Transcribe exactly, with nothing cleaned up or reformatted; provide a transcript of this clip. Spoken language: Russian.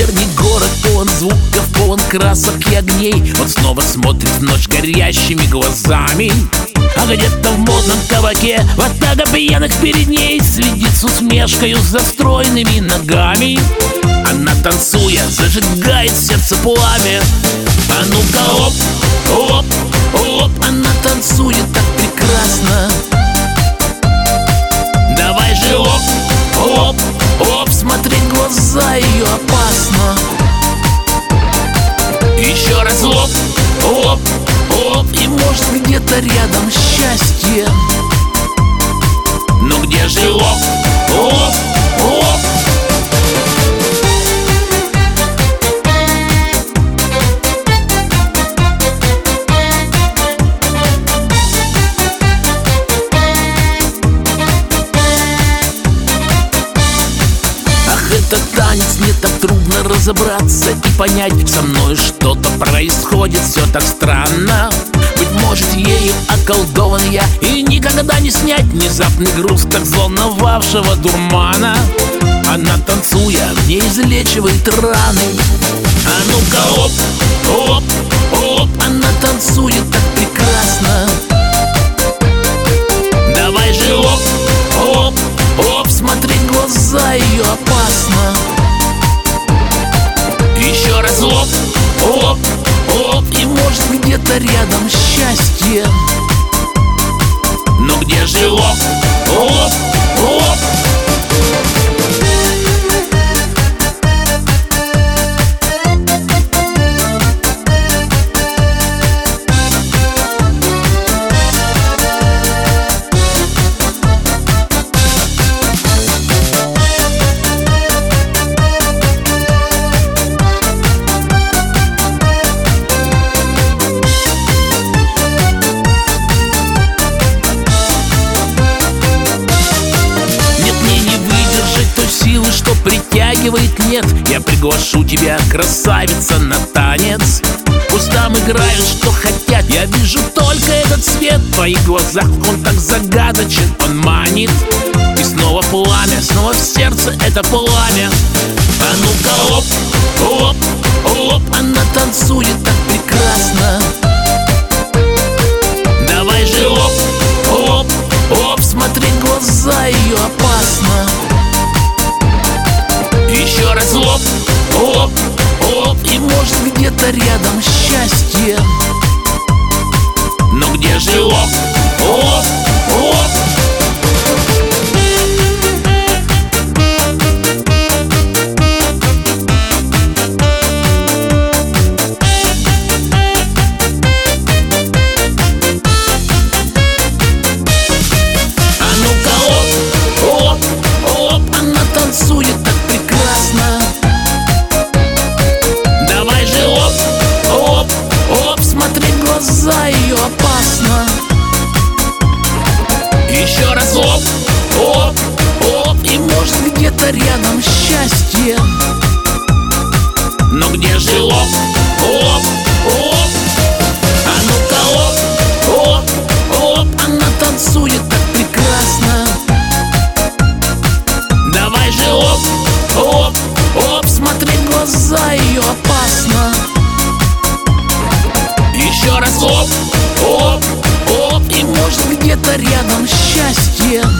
вечерний город полон звуков, полон красок и огней. Он снова смотрит в ночь горящими глазами. А где-то в модном кабаке ватага пьяных перед ней следит с усмешкою за стройными ногами. Она, танцуя, зажигает в сердце пламя. А ну-ка, оп, оп, оп. Она танцует так прекрасно. Давай же, оп, оп, оп. Смотреть в глаза ее опасно. Еще раз, оп, оп, оп. И может где-то рядом счастье. Но где же, оп, оп, оп. Этот танец, мне так трудно разобраться и понять. Со мной что-то происходит, все так странно. Быть может, ею околдован я, и никогда не снять внезапный груз так взволновавшего дурмана. Она, танцуя, мне излечивает раны. А ну-ка, оп, оп, оп. Она танцует так прекрасно. Давай же, оп, оп, оп. Смотреть в глаза ее опасно. Еще раз, оп, оп, оп. И может где-то рядом счастье. Но где же, оп, оп, оп. Силы, что притягивает, нет. Я приглашу тебя, красавица, на танец. Пусть там играют, что хотят. Я вижу только этот свет в твоих глазах. Он так загадочен, он манит. И снова пламя, снова в сердце это пламя. А ну-ка, оп, оп, оп. Она танцует так прекрасно. Давай же, оп, оп, оп. Смотреть в глаза ее опасно. Еще раз, оп, оп, оп. И может где-то рядом счастье. Но где же, оп, оп, оп. А ну-ка, оп, оп, оп. Она танцует так прекрасно. Давай же, оп, оп, оп. Смотреть в глаза ее опасно. Еще раз, оп, оп, оп. И может где-то рядом счастье. Но где же, оп, оп, оп. А ну-ка, оп, оп, оп. Она танцует так прекрасно. Давай же, оп, оп, оп. Смотреть в глаза ее опасно. Еще раз, оп, оп, оп. И может где-то рядом счастье.